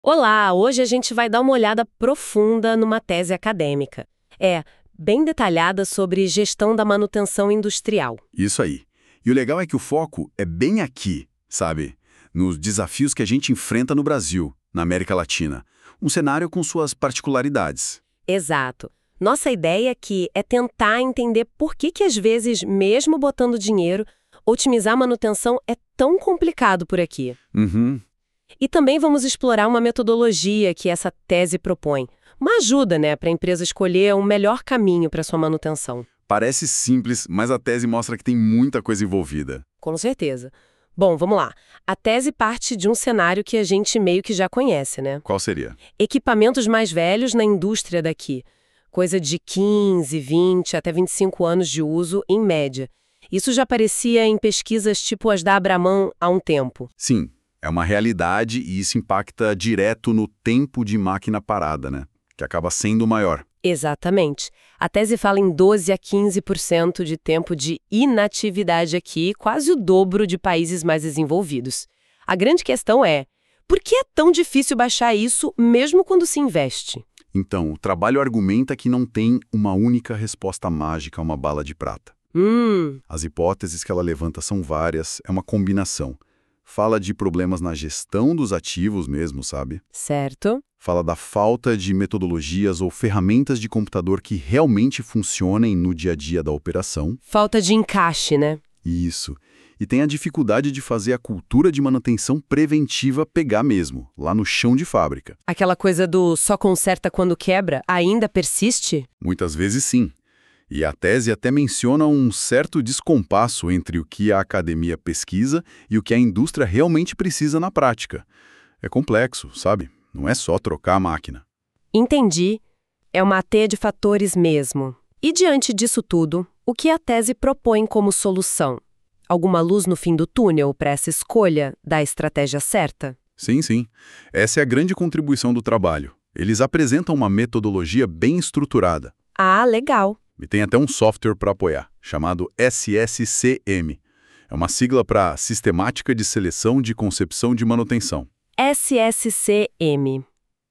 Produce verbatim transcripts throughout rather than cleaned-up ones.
Olá, hoje a gente vai dar uma olhada profunda numa tese acadêmica. É, bem detalhada sobre gestão da manutenção industrial. Isso aí. E o legal é que o foco é bem aqui, sabe? Nos desafios que a gente enfrenta no Brasil, na América Latina. Um cenário com suas particularidades. Exato. Nossa ideia aqui é tentar entender por que que às vezes, mesmo botando dinheiro, otimizar a manutenção é tão complicado por aqui. Uhum. E também vamos explorar uma metodologia que essa tese propõe. Uma ajuda, né, para a empresa escolher um melhor caminho para sua manutenção. Parece simples, mas a tese mostra que tem muita coisa envolvida. Com certeza. Bom, vamos lá. A tese parte de um cenário que a gente meio que já conhece, né? Qual seria? Equipamentos mais velhos na indústria daqui. Coisa de quinze, vinte, até vinte e cinco anos de uso, em média. Isso já aparecia em pesquisas tipo as da Abramão há um tempo. Sim, é uma realidade e isso impacta direto no tempo de máquina parada, né? Que acaba sendo maior. Exatamente. A tese fala em doze a quinze por cento de tempo de inatividade aqui, quase o dobro de países mais desenvolvidos. A grande questão é, por que é tão difícil baixar isso mesmo quando se investe? Então, o trabalho argumenta que não tem uma única resposta mágica a uma bala de prata. Hum, As hipóteses que ela levanta são várias, é uma combinação. Fala de problemas na gestão dos ativos mesmo, sabe? certo. Fala da falta de metodologias ou ferramentas de computador que realmente funcionem no dia a dia da operação. Falta de encaixe, né? Isso. E tem a dificuldade de fazer a cultura de manutenção preventiva pegar mesmo, lá no chão de fábrica. Aquela coisa do só conserta quando quebra ainda persiste? Muitas vezes sim. E a tese até menciona um certo descompasso entre o que a academia pesquisa e o que a indústria realmente precisa na prática. É complexo, sabe? Não é só trocar a máquina. Entendi. É uma teia de fatores mesmo. E diante disso tudo, o que a tese propõe como solução? Alguma luz no fim do túnel para essa escolha da estratégia certa? Sim, sim. Essa é a grande contribuição do trabalho. Eles apresentam uma metodologia bem estruturada. Ah, legal. E tem até um software para apoiar, chamado S S C M. É uma sigla para Sistemática de Seleção de Concepção de Manutenção. S S C M.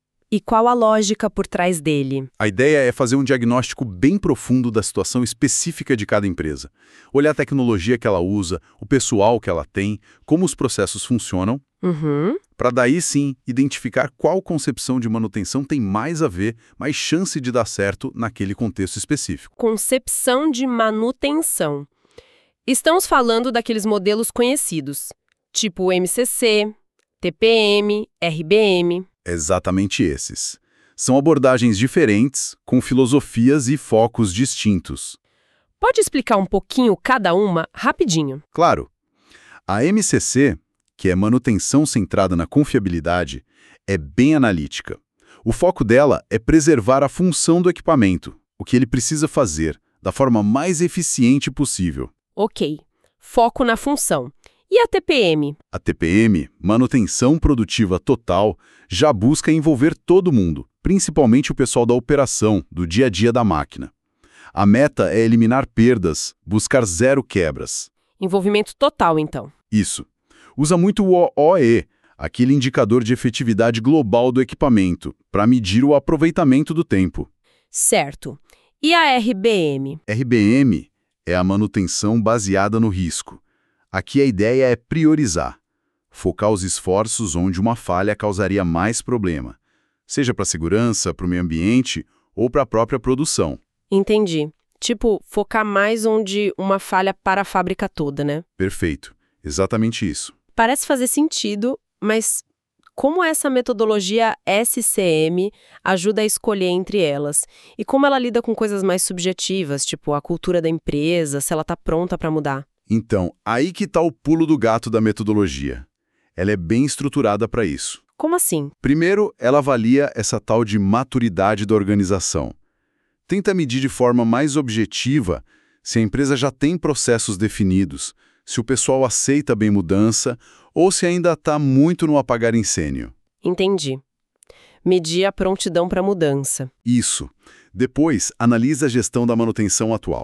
E qual a lógica por trás dele? A ideia é fazer um diagnóstico bem profundo da situação específica de cada empresa. Olhar a tecnologia que ela usa, o pessoal que ela tem, como os processos funcionam, Uhum. para daí sim identificar qual concepção de manutenção tem mais a ver, mais chance de dar certo naquele contexto específico. Concepção de manutenção. Estamos falando daqueles modelos conhecidos, tipo M C C, T P M, R B M. Exatamente esses. São abordagens diferentes, com filosofias e focos distintos. Pode explicar um pouquinho cada uma, rapidinho? Claro, a M C C, que é manutenção centrada na confiabilidade, é bem analítica. O foco dela é preservar a função do equipamento, o que ele precisa fazer, da forma mais eficiente possível. Ok. Foco na função. E a T P M? A T P M, Manutenção Produtiva Total, já busca envolver todo mundo, principalmente o pessoal da operação, do dia a dia da máquina. A meta é eliminar perdas, buscar zero quebras. Envolvimento total, então. Isso. Usa muito o O E, aquele indicador de efetividade global do equipamento, para medir o aproveitamento do tempo. Certo. E a R B M? R B M é a manutenção baseada no risco. Aqui a ideia é priorizar, focar os esforços onde uma falha causaria mais problema, seja para a segurança, para o meio ambiente ou para a própria produção. Entendi. Tipo, focar mais onde uma falha para a fábrica toda, né? Perfeito, exatamente isso. Parece fazer sentido, mas como essa metodologia S C M ajuda a escolher entre elas? E como ela lida com coisas mais subjetivas, tipo a cultura da empresa, se ela está pronta para mudar? Então, aí que está o pulo do gato da metodologia. Ela é bem estruturada para isso. Como assim? Primeiro, ela avalia essa tal de maturidade da organização. Tenta medir de forma mais objetiva se a empresa já tem processos definidos, se o pessoal aceita bem mudança ou se ainda está muito no apagar incêndio. Entendi. Medir a prontidão para mudança. Isso. Depois, analisa a gestão da manutenção atual.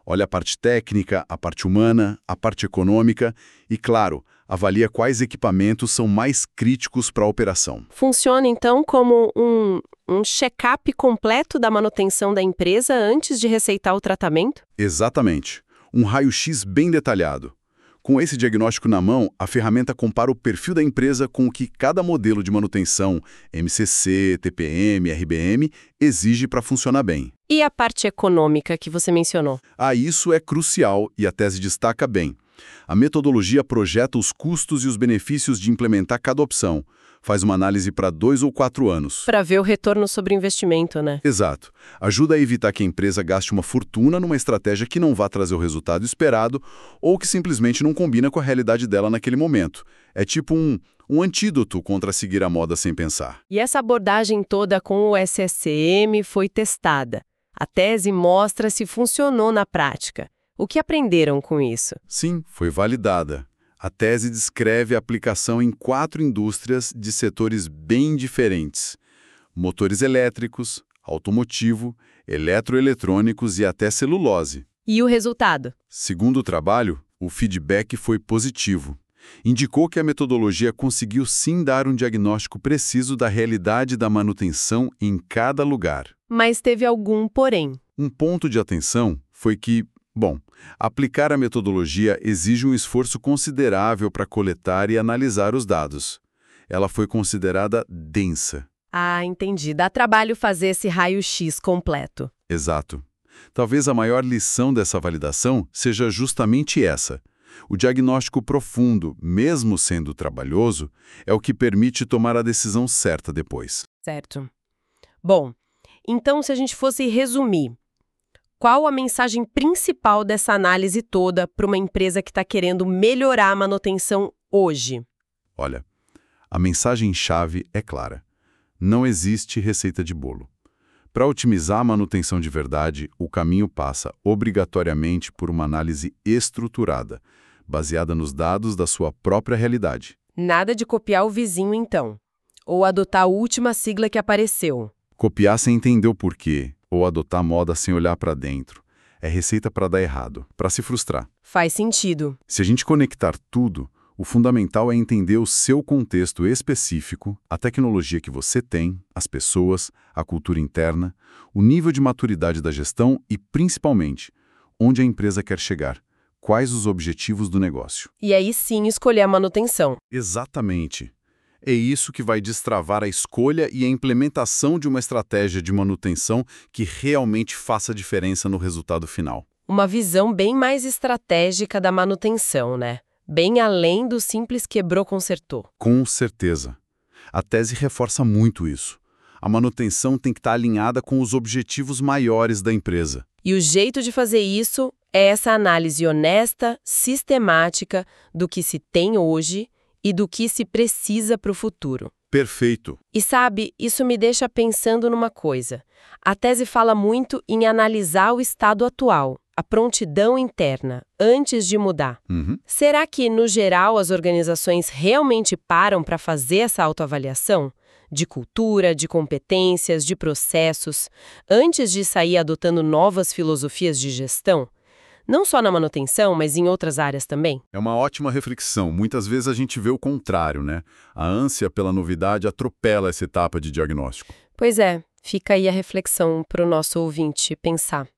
Olha a parte técnica, a parte humana, a parte econômica e, claro, avalia quais equipamentos são mais críticos para a operação. Funciona, então, como um, um check-up completo da manutenção da empresa antes de receitar o tratamento? Exatamente. Um raio-x bem detalhado. Com esse diagnóstico na mão, a ferramenta compara o perfil da empresa com o que cada modelo de manutenção, M C C, T P M, R B M, exige para funcionar bem. E a parte econômica que você mencionou? Ah, isso é crucial e a tese destaca bem. A metodologia projeta os custos e os benefícios de implementar cada opção. Faz uma análise para dois ou quatro anos. Para ver o retorno sobre o investimento, né? Exato. Ajuda a evitar que a empresa gaste uma fortuna numa estratégia que não vá trazer o resultado esperado ou que simplesmente não combina com a realidade dela naquele momento. É tipo um, um antídoto contra seguir a moda sem pensar. E essa abordagem toda com o S S M foi testada. A tese mostra se funcionou na prática. O que aprenderam com isso? Sim, foi validada. A tese descreve a aplicação em quatro indústrias de setores bem diferentes: motores elétricos, automotivo, eletroeletrônicos e até celulose. E o resultado? Segundo o trabalho, o feedback foi positivo. Indicou que a metodologia conseguiu sim dar um diagnóstico preciso da realidade da manutenção em cada lugar. Mas teve algum porém. Um ponto de atenção foi que, bom, aplicar a metodologia exige um esforço considerável para coletar e analisar os dados. Ela foi considerada densa. Ah, entendi. Dá trabalho fazer esse raio-x completo. Exato. Talvez a maior lição dessa validação seja justamente essa. O diagnóstico profundo, mesmo sendo trabalhoso, é o que permite tomar a decisão certa depois. Certo. Bom, então se a gente fosse resumir, qual a mensagem principal dessa análise toda para uma empresa que está querendo melhorar a manutenção hoje? Olha, a mensagem-chave é clara. Não existe receita de bolo. Para otimizar a manutenção de verdade, o caminho passa obrigatoriamente por uma análise estruturada, baseada nos dados da sua própria realidade. Nada de copiar o vizinho, então. Ou adotar a última sigla que apareceu. Copiar sem entender o porquê, ou adotar moda sem olhar para dentro. É receita para dar errado, para se frustrar. Faz sentido. Se a gente conectar tudo, o fundamental é entender o seu contexto específico, a tecnologia que você tem, as pessoas, a cultura interna, o nível de maturidade da gestão e, principalmente, onde a empresa quer chegar. Quais os objetivos do negócio? E aí sim escolher a manutenção. Exatamente. É isso que vai destravar a escolha e a implementação de uma estratégia de manutenção que realmente faça diferença no resultado final. Uma visão bem mais estratégica da manutenção, né? Bem além do simples quebrou-consertou. Com certeza. A tese reforça muito isso. A manutenção tem que estar alinhada com os objetivos maiores da empresa. E o jeito de fazer isso é essa análise honesta, sistemática do que se tem hoje e do que se precisa para o futuro. Perfeito. E sabe, isso me deixa pensando numa coisa. A tese fala muito em analisar o estado atual, a prontidão interna, antes de mudar. Uhum. Será que, no geral, as organizações realmente param para fazer essa autoavaliação? De cultura, de competências, de processos, antes de sair adotando novas filosofias de gestão? Não só na manutenção, mas em outras áreas também? É uma ótima reflexão. Muitas vezes a gente vê o contrário, né? A ânsia pela novidade atropela essa etapa de diagnóstico. Pois é, fica aí a reflexão para o nosso ouvinte pensar.